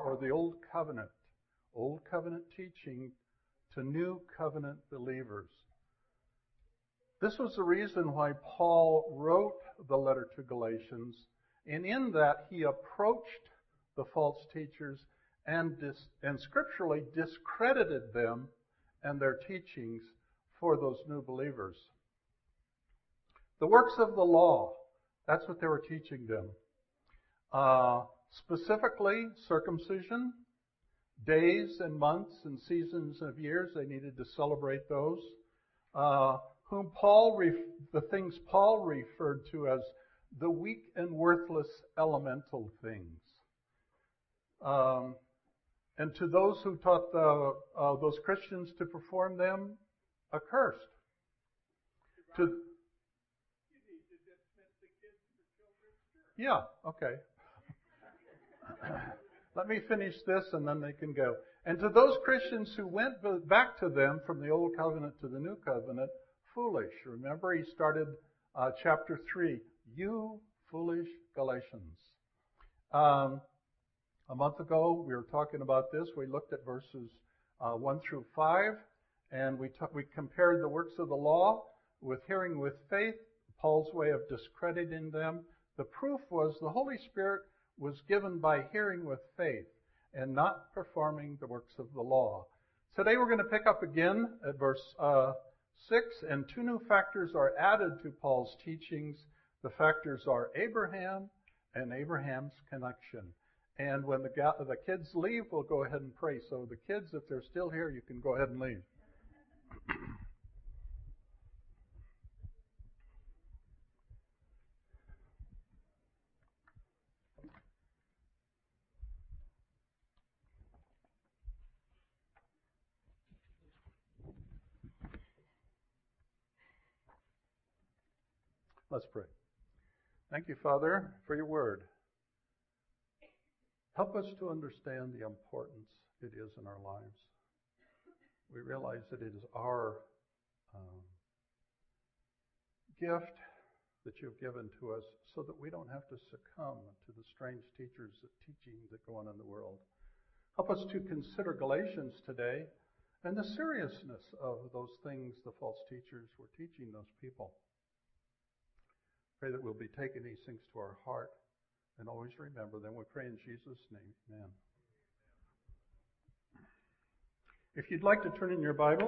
or the Old Covenant teaching to New Covenant believers. This was the reason why Paul wrote the letter to Galatians, and in that he approached the false teachers and scripturally discredited them and their teachings for those new believers. The works of the law, that's what they were teaching them. Specifically, circumcision, days and months and seasons of years, they needed to celebrate those. The things Paul referred to as the weak and worthless elemental things. And to those who taught those Christians to perform them, accursed. Yeah, okay. Let me finish this and then they can go. And to those Christians who went back to them from the Old Covenant to the New Covenant, foolish. Remember, he started chapter 3, you foolish Galatians. A month ago, we were talking about this. We looked at verses 1 through 5, and we compared the works of the law with hearing with faith, Paul's way of discrediting them. The proof was the Holy Spirit was given by hearing with faith and not performing the works of the law. Today we're going to pick up again at verse 6, and two new factors are added to Paul's teachings. The factors are Abraham and Abraham's connection. And when the kids leave, we'll go ahead and pray. So the kids, if they're still here, you can go ahead and leave. Let's pray. Thank you, Father, for your word. Help us to understand the importance it is in our lives. We realize that it is our gift that you've given to us so that we don't have to succumb to the strange teachings that go on in the world. Help us to consider Galatians today and the seriousness of those things the false teachers were teaching those people. Pray that we'll be taking these things to our heart and always remember them. We pray in Jesus' name. Amen. If you'd like to turn in your Bibles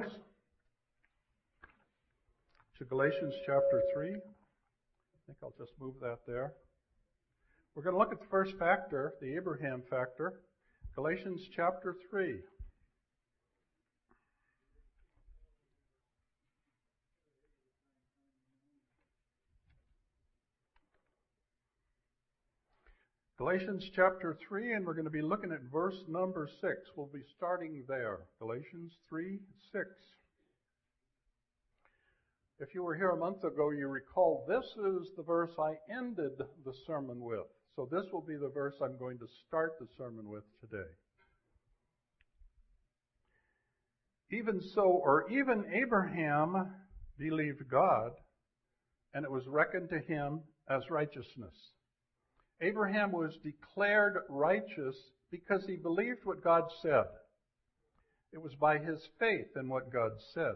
to Galatians chapter 3, I think I'll just move that there. We're going to look at the first factor, the Abraham factor, Galatians chapter 3. Galatians chapter 3, and we're going to be looking at verse number 6. We'll be starting there. Galatians 3, 6. If you were here a month ago, you recall this is the verse I ended the sermon with. So this will be the verse I'm going to start the sermon with today. Even Abraham believed God, and it was reckoned to him as righteousness. Abraham was declared righteous because he believed what God said. It was by his faith in what God said.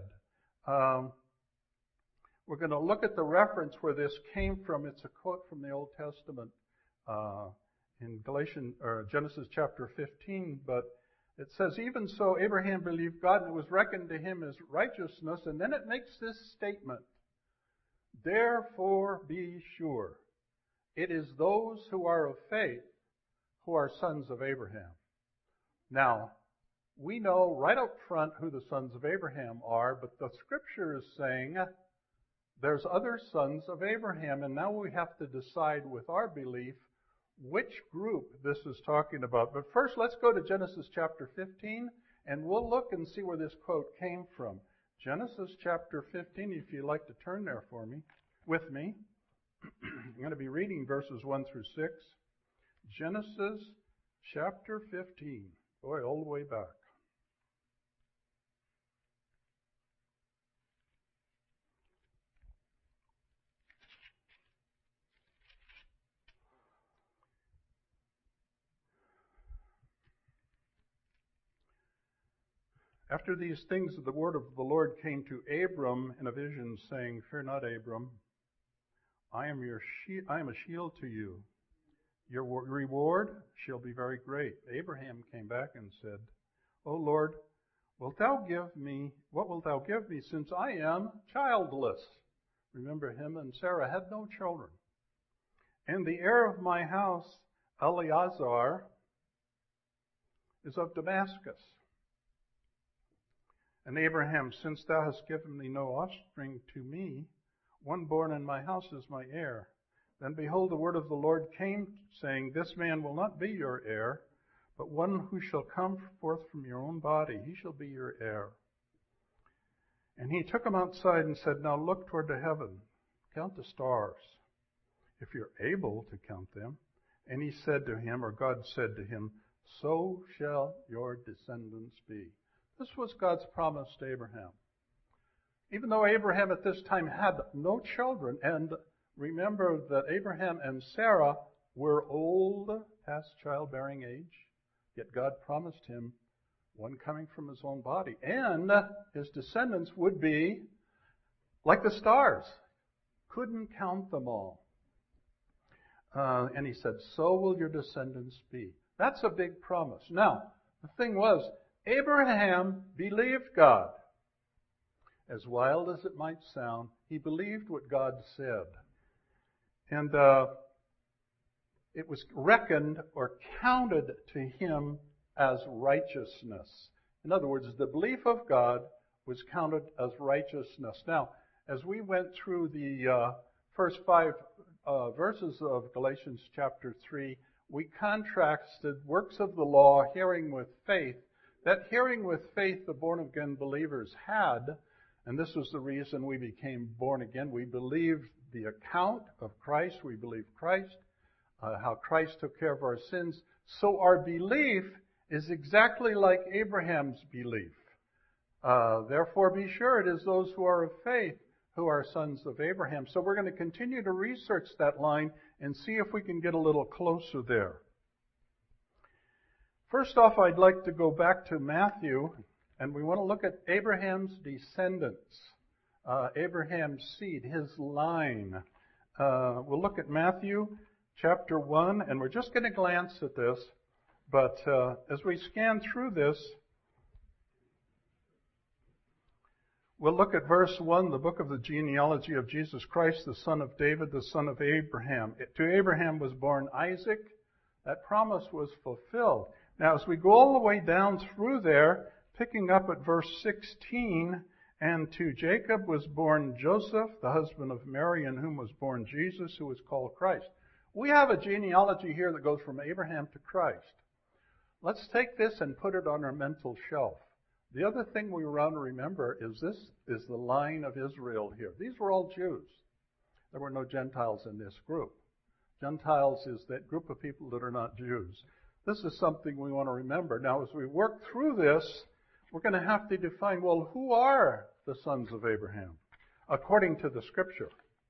We're going to look at the reference where this came from. It's a quote from the Old Testament in Genesis chapter 15, but it says, even so, Abraham believed God, and it was reckoned to him as righteousness. And then it makes this statement, therefore be sure. It is those who are of faith who are sons of Abraham. Now, we know right up front who the sons of Abraham are, but the Scripture is saying there's other sons of Abraham, and now we have to decide with our belief which group this is talking about. But first, let's go to Genesis chapter 15, and we'll look and see where this quote came from. Genesis chapter 15, if you'd like to turn there with me. I'm going to be reading verses 1 through 6. Genesis chapter 15. Boy, all the way back. After these things, the word of the Lord came to Abram in a vision, saying, "Fear not, Abram. I am a shield to you. Your reward shall be very great." Abraham came back and said, "O Lord, what wilt thou give me, since I am childless?" Remember, him and Sarah had no children. "And the heir of my house, Eleazar, is of Damascus." And Abraham, "Since thou hast given me no offspring to me, one born in my house is my heir." Then behold, the word of the Lord came, saying, "This man will not be your heir, but one who shall come forth from your own body, he shall be your heir." And he took him outside and said, "Now look toward the heaven, count the stars, if you're able to count them." And he said to him, or God said to him, "So shall your descendants be." This was God's promise to Abraham. Even though Abraham at this time had no children, and remember that Abraham and Sarah were old, past childbearing age, yet God promised him one coming from his own body, and his descendants would be like the stars. Couldn't count them all. And he said, "So will your descendants be." That's a big promise. Now, the thing was, Abraham believed God. As wild as it might sound, he believed what God said. And it was reckoned or counted to him as righteousness. In other words, the belief of God was counted as righteousness. Now, as we went through the first 5 verses of Galatians chapter 3, we contrasted works of the law, hearing with faith. That hearing with faith the born-again believers had, and this was the reason we became born again. We believed the account of Christ. We believed Christ, how Christ took care of our sins. So our belief is exactly like Abraham's belief. Therefore be sure it is those who are of faith who are sons of Abraham. So we're going to continue to research that line and see if we can get a little closer there. First off, I'd like to go back to Matthew, and we want to look at Abraham's descendants, Abraham's seed, his line. We'll look at Matthew chapter 1, and we're just going to glance at this, but as we scan through this, we'll look at verse 1, the book of the genealogy of Jesus Christ, the son of David, the son of Abraham. To Abraham was born Isaac. That promise was fulfilled. Now, as we go all the way down through there, picking up at verse 16, and to Jacob was born Joseph, the husband of Mary, in whom was born Jesus, who was called Christ. We have a genealogy here that goes from Abraham to Christ. Let's take this and put it on our mental shelf. The other thing we want to remember is this is the line of Israel here. These were all Jews. There were no Gentiles in this group. Gentiles is that group of people that are not Jews. This is something we want to remember. Now, as we work through this, we're going to have to define, well, who are the sons of Abraham according to the Scripture?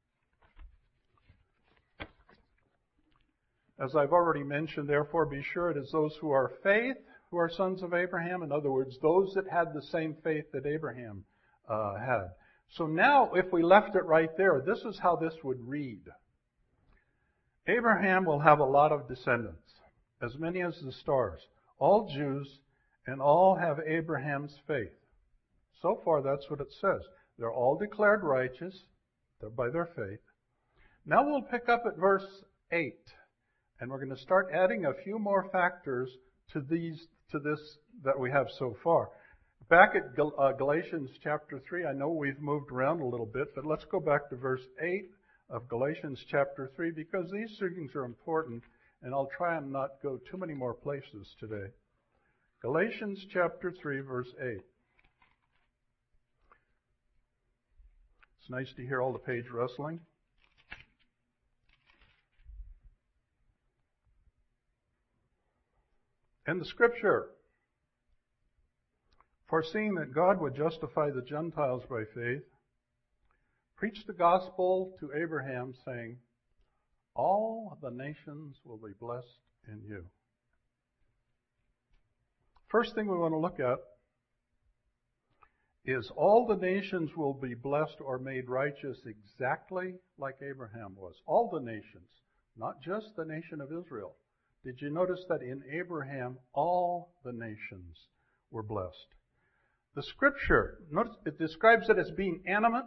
As I've already mentioned, therefore, be sure it is those who are faith who are sons of Abraham. In other words, those that had the same faith that Abraham had. So now, if we left it right there, this is how this would read. Abraham will have a lot of descendants, as many as the stars, all Jews, and all have Abraham's faith. So far, that's what it says. They're all declared righteous by their faith. Now we'll pick up at verse 8, and we're going to start adding a few more factors to this that we have so far. Back at Galatians chapter 3, I know we've moved around a little bit, but let's go back to verse 8 of Galatians chapter 3, because these things are important, and I'll try and not go too many more places today. Galatians chapter 3, verse 8. It's nice to hear all the page rustling. And the Scripture, foreseeing that God would justify the Gentiles by faith, preached the gospel to Abraham, saying, all the nations will be blessed in you. First thing we want to look at is all the nations will be blessed or made righteous exactly like Abraham was. All the nations, not just the nation of Israel. Did you notice that in Abraham, all the nations were blessed? The Scripture, notice it describes it as being animate.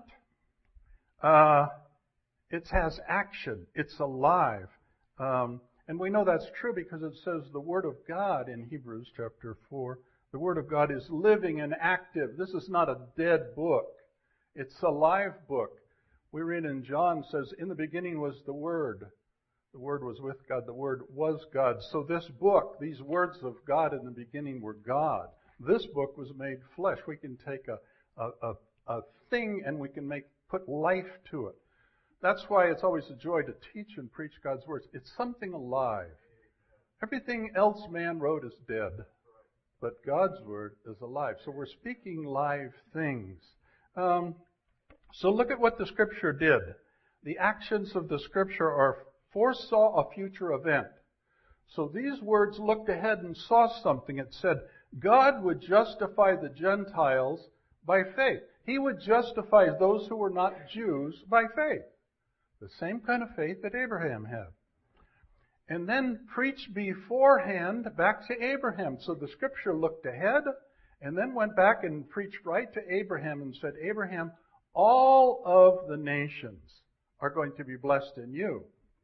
It has action. It's alive. And we know that's true because it says the Word of God in Hebrews chapter 4. The Word of God is living and active. This is not a dead book. It's a live book. We read in John, says, in the beginning was the Word. The Word was with God. The Word was God. So this book, these words of God in the beginning were God. This book was made flesh. We can take a thing and we can put life to it. That's why it's always a joy to teach and preach God's words. It's something alive. Everything else man wrote is dead, but God's word is alive. So we're speaking live things. So look at what the Scripture did. The actions of the Scripture foresaw a future event. So these words looked ahead and saw something. It said, God would justify the Gentiles by faith. He would justify those who were not Jews by faith. The same kind of faith that Abraham had. And then preached beforehand back to Abraham. So the Scripture looked ahead and then went back and preached right to Abraham and said, Abraham, all of the nations are going to be blessed in you.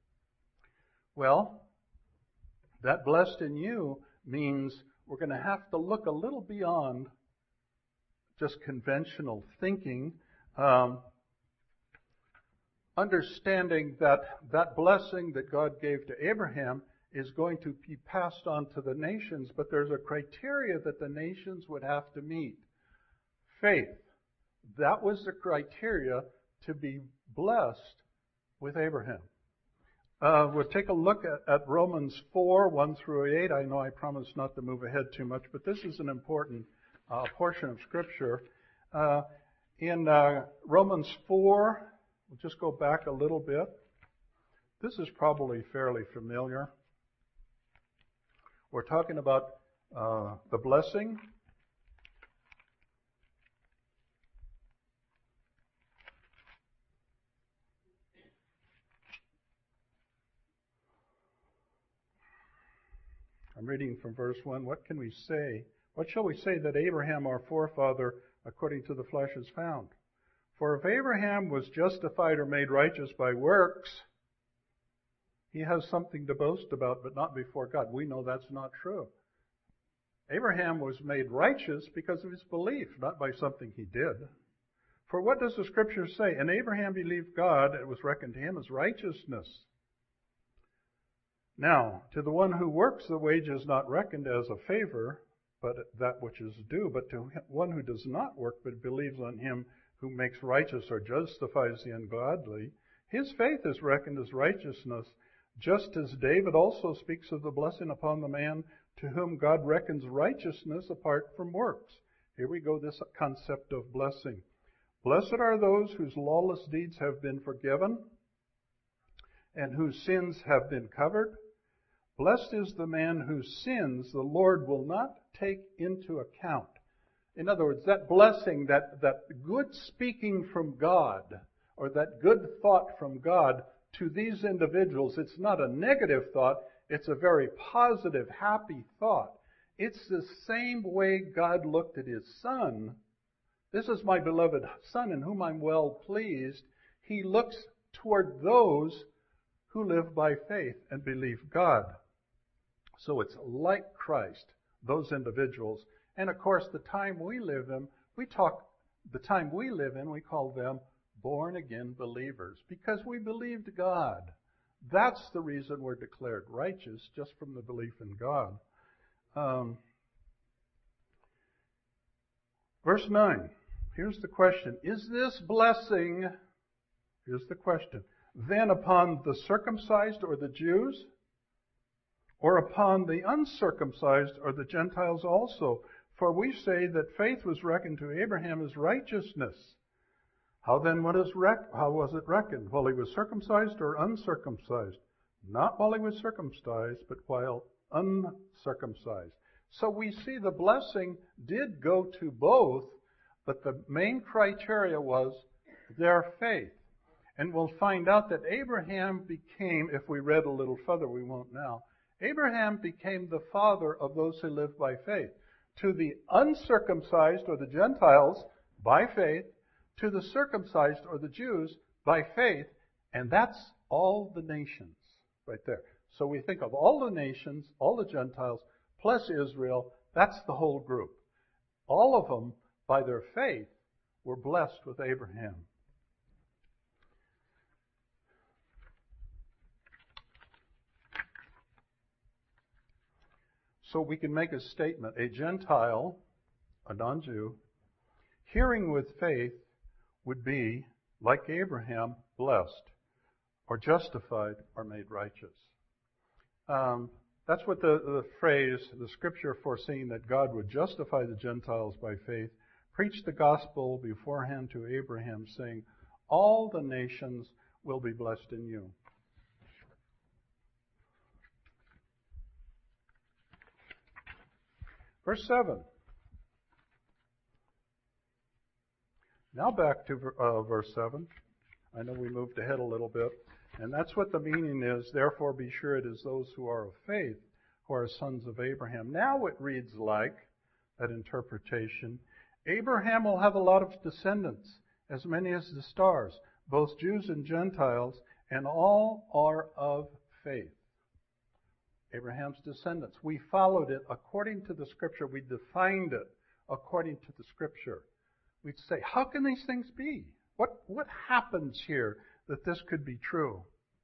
Well, that blessed in you means we're going to have to look a little beyond just conventional thinking, understanding that that blessing that God gave to Abraham is going to be passed on to the nations, but there's a criteria that the nations would have to meet. Faith. That was the criteria to be blessed with Abraham. We'll take a look at Romans 4, 1 through 8. I know I promised not to move ahead too much, but this is an important portion of Scripture. In Romans 4, we'll just go back a little bit. This is probably fairly familiar. We're talking about the blessing. I'm reading from verse 1. What can we say? What shall we say that Abraham, our forefather, according to the flesh, is found? For if Abraham was justified or made righteous by works, he has something to boast about, but not before God. We know that's not true. Abraham was made righteous because of his belief, not by something he did. For what does the Scripture say? And Abraham believed God, it was reckoned to him as righteousness. Now, to the one who works, the wage is not reckoned as a favor, but that which is due. But to one who does not work, but believes on him who makes righteous or justifies the ungodly, his faith is reckoned as righteousness, just as David also speaks of the blessing upon the man to whom God reckons righteousness apart from works. Here we go, this concept of blessing. Blessed are those whose lawless deeds have been forgiven and whose sins have been covered. Blessed is the man whose sins the Lord will not take into account. In other words, that blessing, that good speaking from God, or that good thought from God to these individuals, it's not a negative thought, it's a very positive, happy thought. It's the same way God looked at His Son. This is my beloved Son in whom I'm well pleased. He looks toward those who live by faith and believe God. So it's like Christ, those individuals. And of course, the time we live in, we call them born again believers because we believed God. That's the reason we're declared righteous, just from the belief in God. Verse 9. Here's the question. Is this blessing, here's the question, then upon the circumcised or the Jews? Or upon the uncircumcised or the Gentiles also? For we say that faith was reckoned to Abraham as righteousness. How then how was it reckoned? While he was circumcised or uncircumcised? Not while he was circumcised, but while uncircumcised. So we see the blessing did go to both, But the main criteria was their faith. And we'll find out that Abraham became, if we read a little further, we won't now, Abraham became the father of those who live by faith. To the uncircumcised, or the Gentiles, by faith. To the circumcised, or the Jews, by faith. And that's all the nations right there. So we think of all the nations, all the Gentiles, plus Israel, that's the whole group. All of them, by their faith, were blessed with Abraham. So we can make a statement. A Gentile, a non-Jew, hearing with faith would be, like Abraham, blessed, or justified, or made righteous. That's what the phrase, the scripture foreseeing that God would justify the Gentiles by faith, preached the gospel beforehand to Abraham, saying, all the nations will be blessed in you. Verse 7. Now back to verse 7. I know we moved ahead a little bit. And that's what the meaning is. Therefore be sure it is those who are of faith who are sons of Abraham. Now it reads like, that interpretation, Abraham will have a lot of descendants, as many as the stars, both Jews and Gentiles, and all are of faith. Abraham's descendants. We followed it according to the Scripture. We defined it according to the Scripture. We'd say, how can these things be? What happens here that this could be true?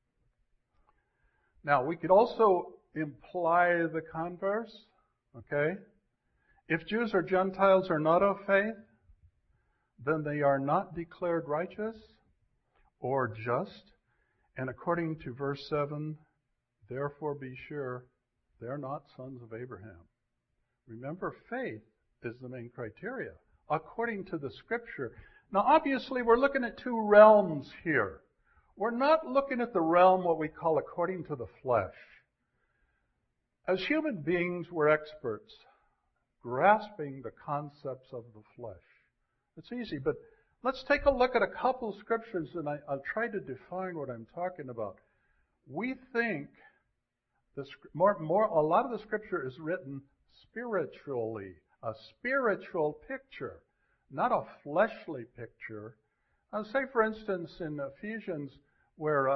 Now, we could also imply the converse, okay? If Jews or Gentiles are not of faith, then they are not declared righteous or just. And according to verse 7, therefore be sure they're not sons of Abraham. Remember, faith is the main criteria, according to the Scripture. Now, obviously, we're looking at two realms here. We're not looking at the realm what we call according to the flesh. As human beings, we're experts grasping the concepts of the flesh. It's easy, but let's take a look at a couple of scriptures, and I'll try to define what I'm talking about. We think a lot of the Scripture is written spiritually, a spiritual picture, not a fleshly picture. Say, for instance, in Ephesians, where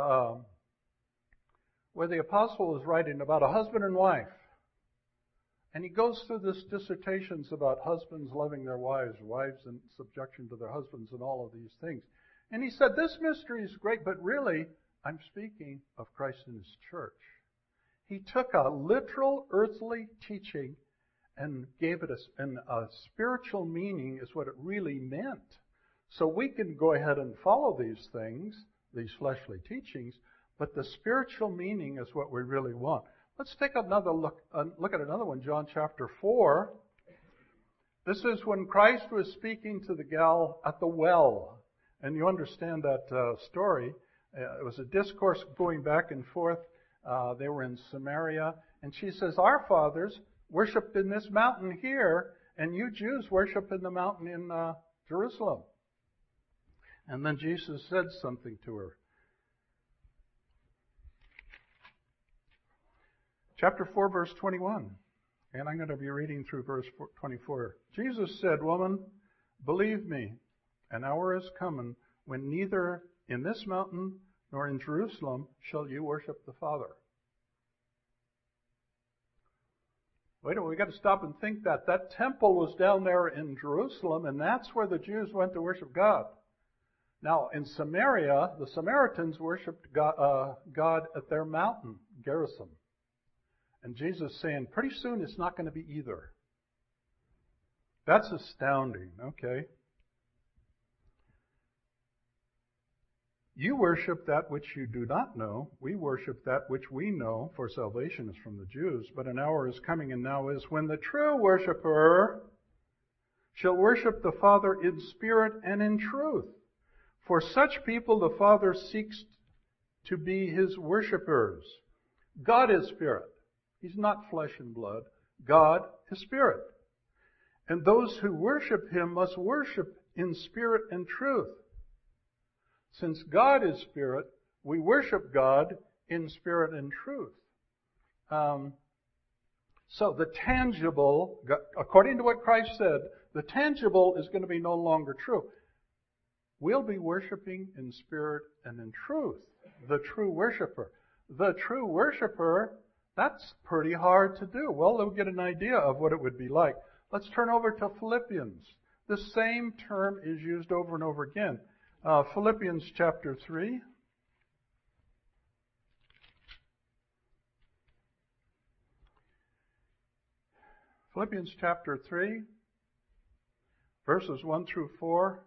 the apostle is writing about a husband and wife, and he goes through this dissertations about husbands loving their wives, wives in subjection to their husbands, and all of these things. And he said, this mystery is great, but really, I'm speaking of Christ and His church. He took a literal earthly teaching and gave it a spiritual meaning is what it really meant. So we can go ahead and follow these things, these fleshly teachings, but the spiritual meaning is what we really want. Let's take another look at another one, John chapter 4. This is when Christ was speaking to the gal at the well. And you understand that story. It was a discourse going back and forth. They were in Samaria. And she says, our fathers worshipped in this mountain here, and you Jews worship in the mountain in Jerusalem. And then Jesus said something to her. Chapter 4, verse 21. And I'm going to be reading through verse 24. Jesus said, woman, believe me, an hour is coming when neither in this mountain nor in Jerusalem shall you worship the Father. Wait a minute, we've got to stop and think that. That temple was down there in Jerusalem, and that's where the Jews went to worship God. Now, in Samaria, the Samaritans worshipped God at their mountain, Gerizim. And Jesus is saying, pretty soon it's not going to be either. That's astounding, okay? You worship that which you do not know. We worship that which we know, for salvation is from the Jews. But an hour is coming, and now is, when the true worshiper shall worship the Father in spirit and in truth. For such people the Father seeks to be His worshipers. God is spirit. He's not flesh and blood. God is spirit. And those who worship Him must worship in spirit and truth. Since God is spirit, we worship God in spirit and truth. So the tangible, according to what Christ said, the tangible is going to be no longer true. We'll be worshiping in spirit and in truth. The true worshiper. The true worshiper, that's pretty hard to do. Well, they'll get an idea of what it would be like. Let's turn over to Philippians. The same term is used over and over again. Philippians chapter 3. Philippians chapter 3, verses 1 through 4.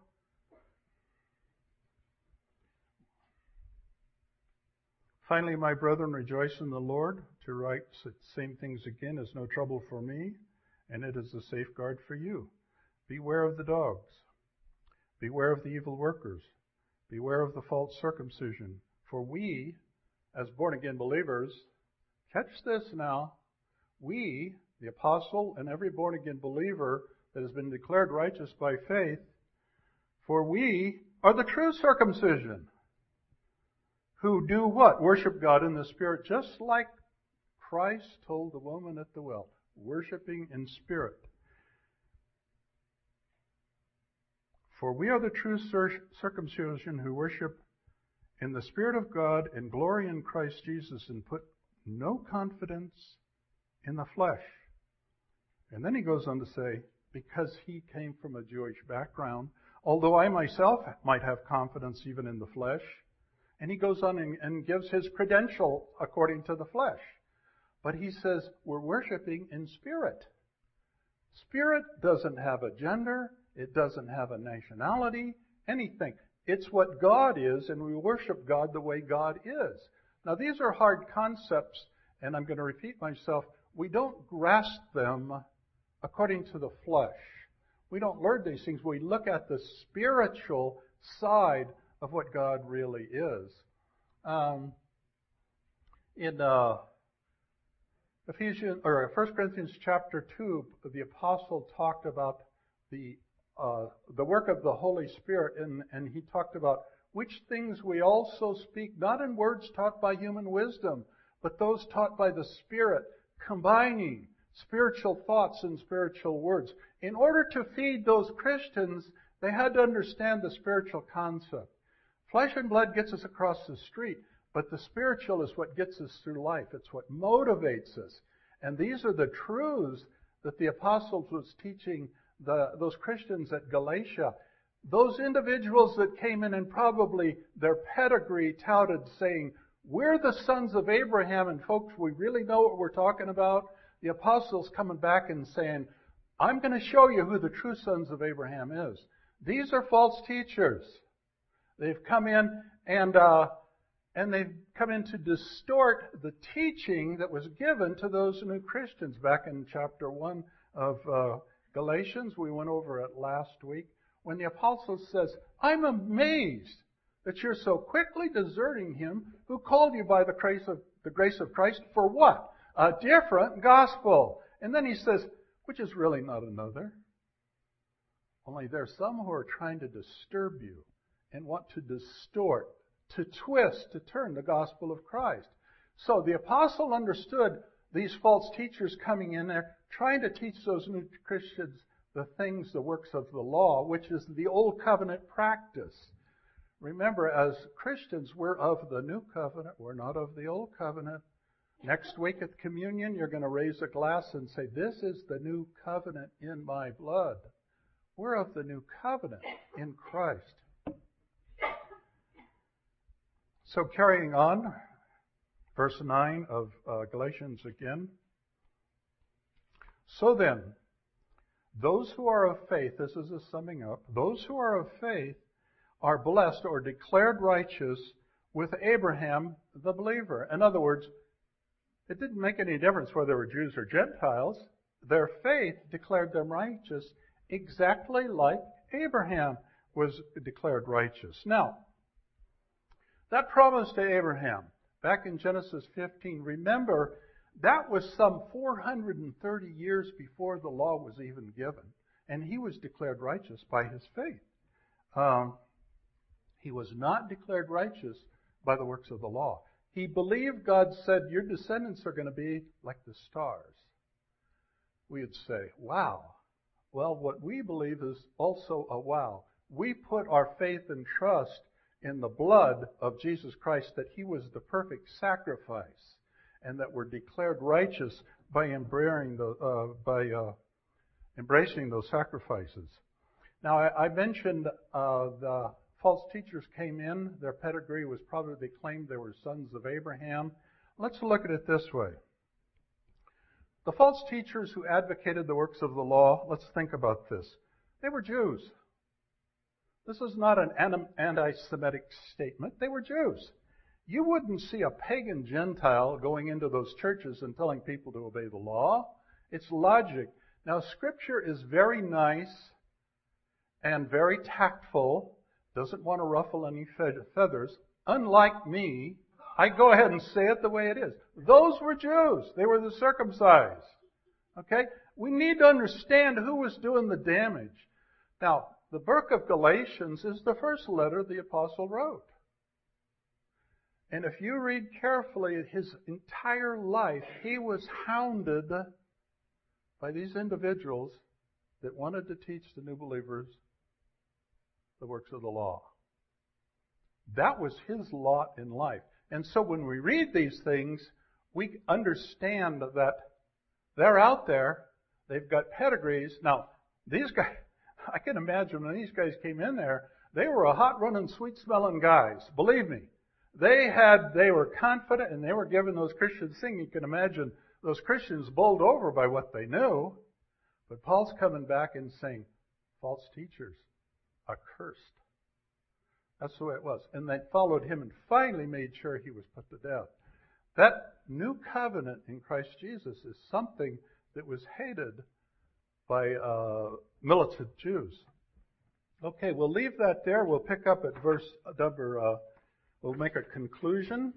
Finally, my brethren, rejoice in the Lord. To write the same things again is no trouble for me, and it is a safeguard for you. Beware of the dogs. Beware of the evil workers. Beware of the false circumcision. For we, as born-again believers, catch this now, we, the apostle and every born-again believer that has been declared righteous by faith, for we are the true circumcision, who do what? Worship God in the Spirit, just like Christ told the woman at the well, worshiping in spirit. For we are the true circumcision who worship in the Spirit of God and glory in Christ Jesus and put no confidence in the flesh. And then he goes on to say, because he came from a Jewish background, although I myself might have confidence even in the flesh, and he goes on and gives his credential according to the flesh. But he says we're worshiping in spirit. Spirit doesn't have a gender. It doesn't have a nationality, anything. It's what God is, and we worship God the way God is. Now, these are hard concepts, and I'm going to repeat myself. We don't grasp them according to the flesh. We don't learn these things. We look at the spiritual side of what God really is. In 1 Corinthians chapter 2, the apostle talked about the work of the Holy Spirit, and he talked about which things we also speak, not in words taught by human wisdom, but those taught by the Spirit, combining spiritual thoughts and spiritual words. In order to feed those Christians, they had to understand the spiritual concept. Flesh and blood gets us across the street, but the spiritual is what gets us through life. It's what motivates us. And these are the truths that the apostles was teaching those Christians at Galatia. Those individuals that came in and probably their pedigree touted saying, we're the sons of Abraham, and folks, we really know what we're talking about. The apostles coming back and saying, I'm going to show you who the true sons of Abraham is. These are false teachers. They've come in and they've come in to distort the teaching that was given to those new Christians. Back in chapter 1 of Galatians, we went over it last week, when the apostle says, I'm amazed that you're so quickly deserting him who called you by the grace of Christ for what? A different gospel. And then he says, which is really not another. Only there's some who are trying to disturb you and want to distort, to twist, to turn the gospel of Christ. So the apostle understood these false teachers coming in there, trying to teach those new Christians the things, the works of the law, which is the old covenant practice. Remember, as Christians, we're of the new covenant. We're not of the old covenant. Next week at communion, you're going to raise a glass and say, this is the new covenant in my blood. We're of the new covenant in Christ. So carrying on, verse 9 of Galatians again. So then, those who are of faith, this is a summing up, those who are of faith are blessed or declared righteous with Abraham the believer. In other words, it didn't make any difference whether they were Jews or Gentiles. Their faith declared them righteous exactly like Abraham was declared righteous. Now, that promise to Abraham, back in Genesis 15, remember, that was some 430 years before the law was even given. and he was declared righteous by his faith. He was not declared righteous by the works of the law. He believed God said, your descendants are going to be like the stars. We would say, wow. Well, what we believe is also a wow. We put our faith and trust in the blood of Jesus Christ, that he was the perfect sacrifice, and that we're declared righteous by embracing those sacrifices. Now, I mentioned the false teachers came in. Their pedigree was probably, they claimed they were sons of Abraham. Let's look at it this way. The false teachers who advocated the works of the law, let's think about this. They were Jews. This is not an anti-Semitic statement. They were Jews. You wouldn't see a pagan Gentile going into those churches and telling people to obey the law. It's logic. Now, Scripture is very nice and very tactful, doesn't want to ruffle any feathers. Unlike me, I go ahead and say it the way it is. Those were Jews. They were the circumcised. Okay? We need to understand who was doing the damage. Now, the book of Galatians is the first letter the apostle wrote. And if you read carefully his entire life, he was hounded by these individuals that wanted to teach the new believers the works of the law. That was his lot in life. And so when we read these things, we understand that they're out there. They've got pedigrees. Now, these guys, I can imagine when these guys came in there, they were a hot-running, sweet-smelling guys. Believe me. They were confident, and they were giving those Christians things. You can imagine those Christians bowled over by what they knew. But Paul's coming back and saying, false teachers, accursed. That's the way it was. And they followed him and finally made sure he was put to death. That new covenant in Christ Jesus is something that was hated by militant Jews. Okay, we'll leave that there. We'll pick up at verse number, we'll make a conclusion.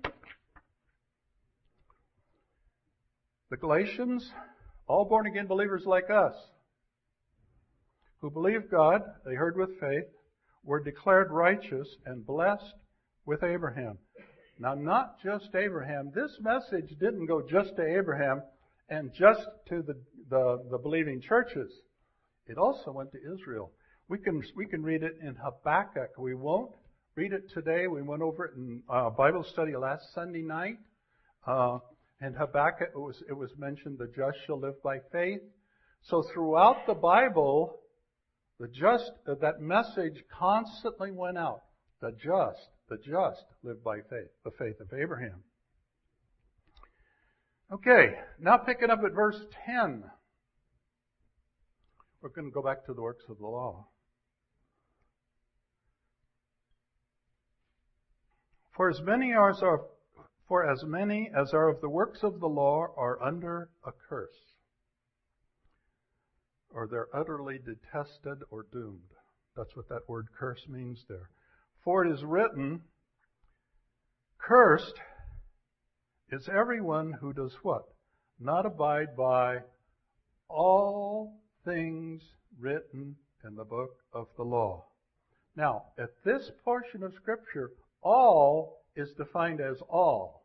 The Galatians, all born-again believers like us, who believed God, they heard with faith, were declared righteous and blessed with Abraham. Now, not just Abraham. This message didn't go just to Abraham and just to the believing churches. It also went to Israel. We can read it in Habakkuk. We won't read it today. We went over it in Bible study last Sunday night. And Habakkuk, it was mentioned, the just shall live by faith. So throughout the Bible, that message constantly went out. The just live by faith, the faith of Abraham. Okay, now picking up at verse 10. We're going to go back to the works of the law. For as many as are of the works of the law are under a curse, or they're utterly detested or doomed. That's what that word curse means there. For it is written, cursed is everyone who does what? Not abide by all things written in the book of the law. Now, at this portion of Scripture, all is defined as all.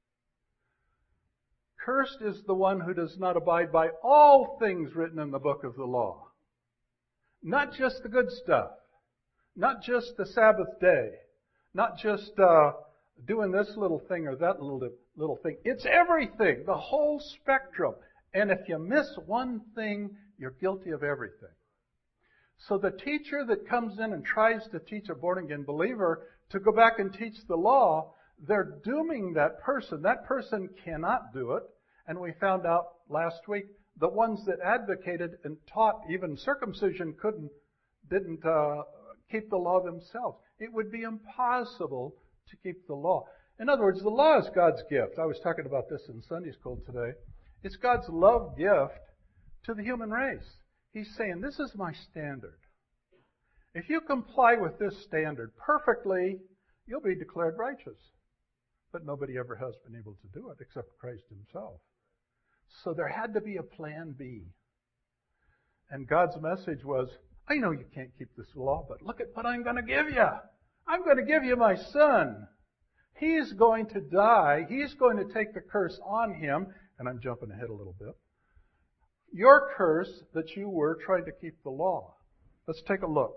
Cursed is the one who does not abide by all things written in the book of the law. Not just the good stuff. Not just the Sabbath day. Not just doing this little thing or that little thing. It's everything. The whole spectrum. And if you miss one thing, you're guilty of everything. So the teacher that comes in and tries to teach a born-again believer to go back and teach the law, they're dooming that person. That person cannot do it. And we found out last week, the ones that advocated and taught even circumcision didn't keep the law themselves. It would be impossible to keep the law. In other words, the law is God's gift. I was talking about this in Sunday school today. It's God's love gift to the human race. He's saying, this is my standard. If you comply with this standard perfectly, you'll be declared righteous. But nobody ever has been able to do it except Christ himself. So there had to be a plan B. And God's message was, I know you can't keep this law, but look at what I'm going to give you. I'm going to give you my son. He's going to die. He's going to take the curse on him. And I'm jumping ahead a little bit. Your curse that you were trying to keep the law. Let's take a look.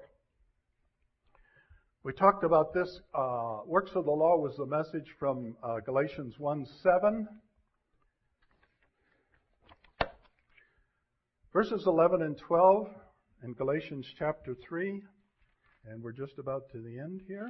We talked about this. Works of the law was the message from Galatians 1:7. Verses 11 and 12 in Galatians chapter 3. And we're just about to the end here.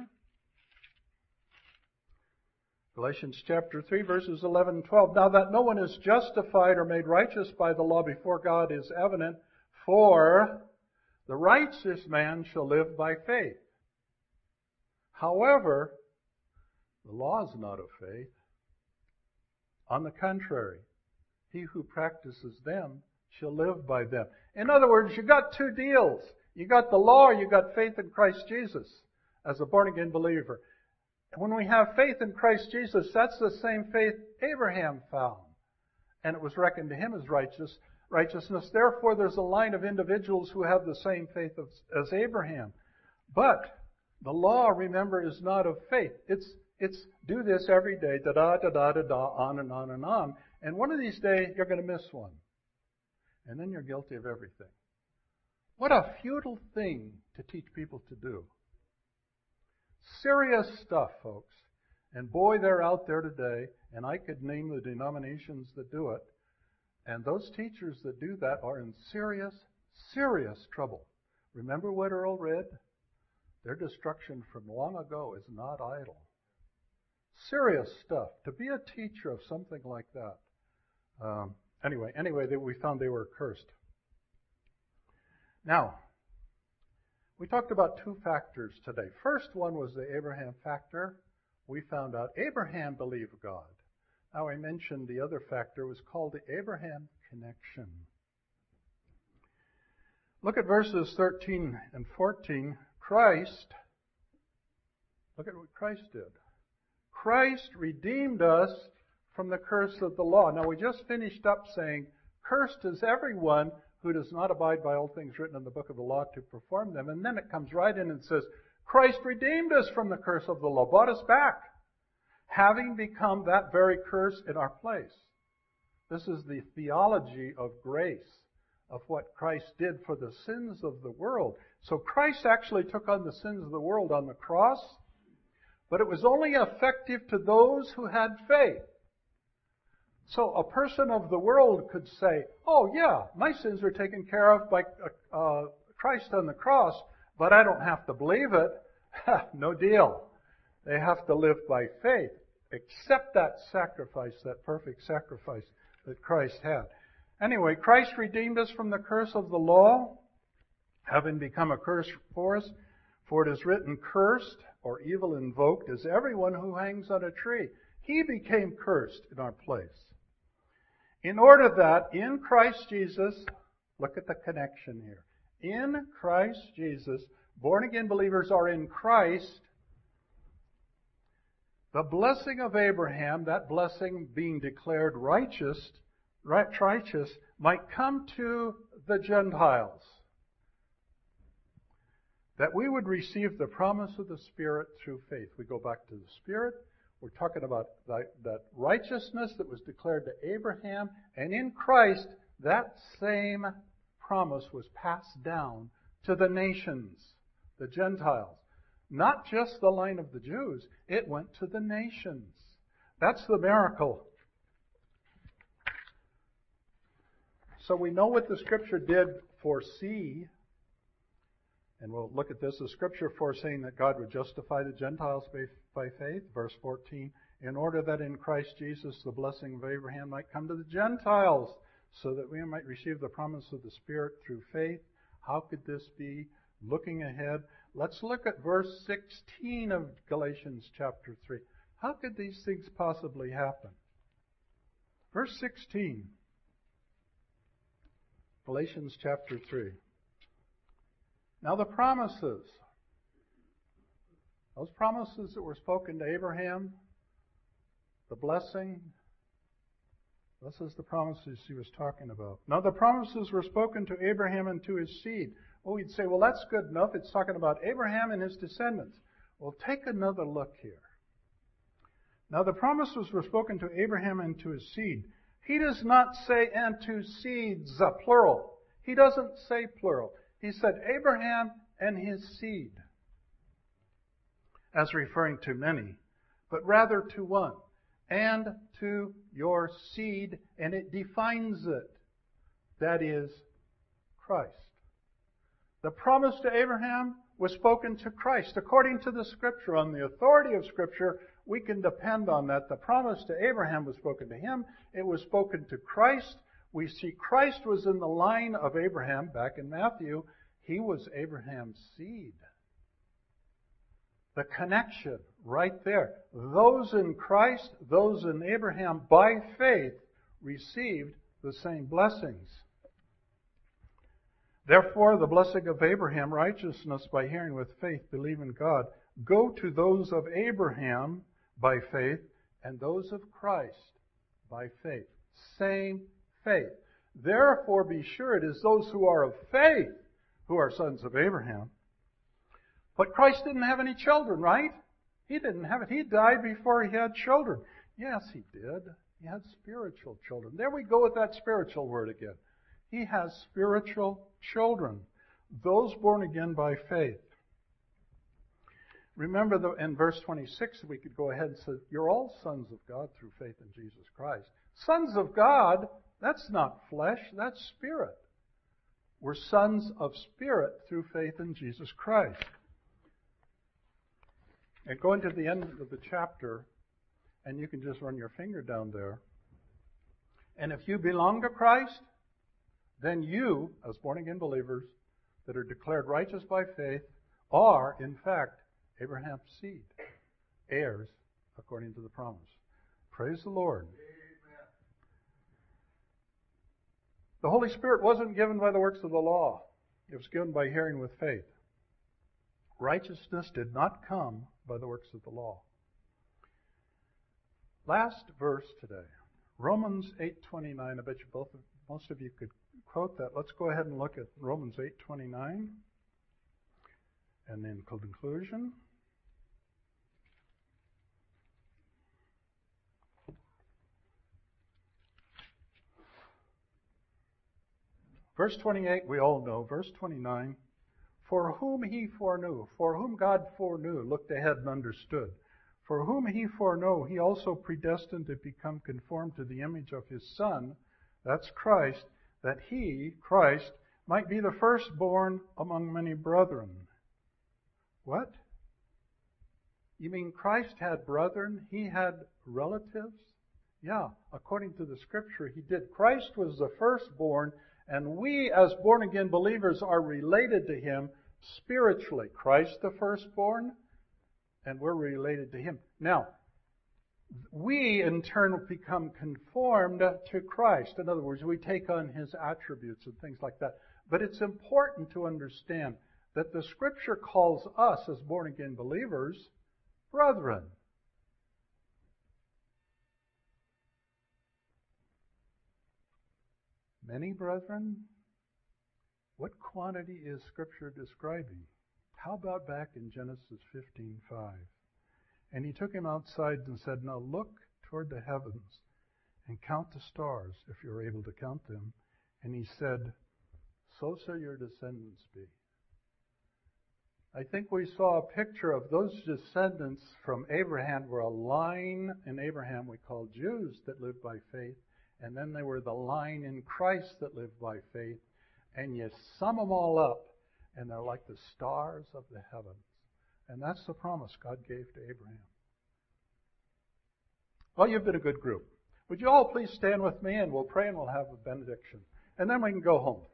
Galatians chapter 3, verses 11 and 12. Now that no one is justified or made righteous by the law before God is evident, for the righteous man shall live by faith. However, the law is not of faith. On the contrary, he who practices them shall live by them. In other words, you got two deals. You got the law, or you got faith in Christ Jesus as a born-again believer. When we have faith in Christ Jesus, that's the same faith Abraham found. And it was reckoned to him as righteousness. Therefore, there's a line of individuals who have the same faith as Abraham. But the law, remember, is not of faith. It's do this every day, da-da-da-da-da-da, on and on and on. And one of these days, you're going to miss one. And then you're guilty of everything. What a futile thing to teach people to do. Serious stuff, folks. And boy, they're out there today, and I could name the denominations that do it. And those teachers that do that are in serious, serious trouble. Remember what Earl read? Their destruction from long ago is not idle. Serious stuff. To be a teacher of something like that. Anyway, we found they were cursed. Now, we talked about two factors today. First one was the Abraham factor. We found out Abraham believed God. Now I mentioned the other factor was called the Abraham connection. Look at verses 13 and 14. Christ, look at what Christ did. Christ redeemed us from the curse of the law. Now we just finished up saying, cursed is everyone who does not abide by all things written in the book of the law to perform them. And then it comes right in and says, Christ redeemed us from the curse of the law, bought us back, having become that very curse in our place. This is the theology of grace, of what Christ did for the sins of the world. So Christ actually took on the sins of the world on the cross, but it was only effective to those who had faith. So a person of the world could say, oh yeah, my sins are taken care of by Christ on the cross, but I don't have to believe it. No deal. They have to live by faith. Accept that sacrifice, that perfect sacrifice that Christ had. Anyway, Christ redeemed us from the curse of the law, having become a curse for us. For it is written, cursed or evil invoked is everyone who hangs on a tree. He became cursed in our place. In order that in Christ Jesus, look at the connection here. In Christ Jesus, born-again believers are in Christ. The blessing of Abraham, that blessing being declared righteous, might come to the Gentiles. That we would receive the promise of the Spirit through faith. We go back to the Spirit. We're talking about that righteousness that was declared to Abraham. And in Christ, that same promise was passed down to the nations, the Gentiles. Not just the line of the Jews. It went to the nations. That's the miracle. So we know what the Scripture did foresee. And we'll look at this. The Scripture foreseeing that God would justify the Gentiles by faith. Verse 14. In order that in Christ Jesus the blessing of Abraham might come to the Gentiles, so that we might receive the promise of the Spirit through faith. How could this be? Looking ahead. Let's look at verse 16 of Galatians chapter 3. How could these things possibly happen? Verse 16. Galatians chapter 3. Now the promises, those promises that were spoken to Abraham, the blessing, This is the promises he was talking about. Now the promises were spoken to Abraham and to his seed. Oh, you'd say, well, that's good enough. It's talking about Abraham and his descendants. Well, take another look here. Now the promises were spoken to Abraham and to his seed. He does not say and to seeds, plural. He doesn't say plural. He said Abraham and his seed, as referring to many, but rather to one. And to your seed, and it defines it. That is Christ. The promise to Abraham was spoken to Christ. According to the Scripture, on the authority of Scripture, we can depend on that. The promise to Abraham was spoken to him. It was spoken to Christ. We see Christ was in the line of Abraham. Back in Matthew, he was Abraham's seed. The connection right there. Those in Christ, those in Abraham, by faith, received the same blessings. Therefore, the blessing of Abraham, righteousness by hearing with faith, believe in God, go to those of Abraham by faith and those of Christ by faith. Same faith. Therefore, be sure it is those who are of faith who are sons of Abraham. But Christ didn't have any children, right? He didn't have it. He died before he had children. Yes, he did. He had spiritual children. There we go with that spiritual word again. He has spiritual children, those born again by faith. Remember in verse 26, we could go ahead and say, you're all sons of God through faith in Jesus Christ. Sons of God, that's not flesh, that's spirit. We're sons of spirit through faith in Jesus Christ. And going to the end of the chapter, and you can just run your finger down there. And if you belong to Christ, then you, as born-again believers that are declared righteous by faith, are, in fact, Abraham's seed, heirs according to the promise. Praise the Lord. Amen. The Holy Spirit wasn't given by the works of the law. It was given by hearing with faith. Righteousness did not come by the works of the law. Last verse today, Romans 8:29. I bet you most of you could quote that. Let's go ahead and look at Romans 8:29, and then conclusion. Verse 28, we all know. Verse 29. For whom he foreknew, for whom God foreknew, looked ahead and understood. For whom he foreknew, he also predestined to become conformed to the image of his Son, that's Christ, that he, Christ, might be the firstborn among many brethren. What? You mean Christ had brethren? He had relatives? Yeah, according to the Scripture, he did. Christ was the firstborn, and we, as born-again believers, are related to him spiritually. Christ the firstborn, and we're related to him. Now, we, in turn, become conformed to Christ. In other words, we take on his attributes and things like that. But it's important to understand that the Scripture calls us, as born-again believers, brethren. Many brethren? What quantity is Scripture describing? How about back in Genesis 15:5? And he took him outside and said, now look toward the heavens and count the stars, if you're able to count them. And he said, so shall your descendants be. I think we saw a picture of those descendants from Abraham were a line in Abraham we call Jews that lived by faith. And then they were the line in Christ that lived by faith. And you sum them all up, and they're like the stars of the heavens. And that's the promise God gave to Abraham. Well, you've been a good group. Would you all please stand with me, and we'll pray and we'll have a benediction. And then we can go home.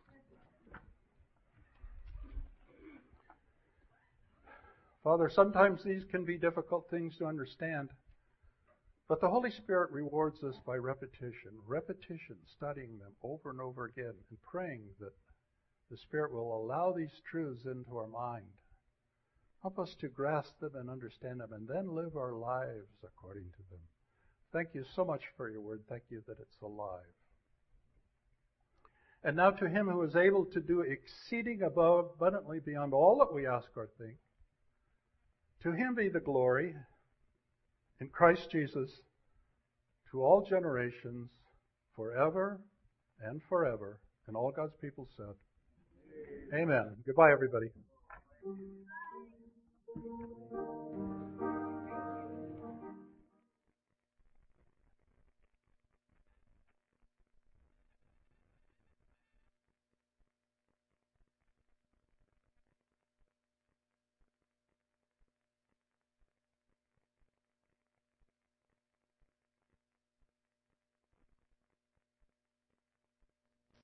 Father, sometimes these can be difficult things to understand. But the Holy Spirit rewards us by repetition, studying them over and over again, and praying that the Spirit will allow these truths into our mind. Help us to grasp them and understand them, and then live our lives according to them. Thank you so much for your word. Thank you that it's alive. And now to him who is able to do exceeding above, abundantly beyond all that we ask or think, to him be the glory in Christ Jesus to all generations, forever and forever. And all God's people said, Amen. Goodbye, everybody.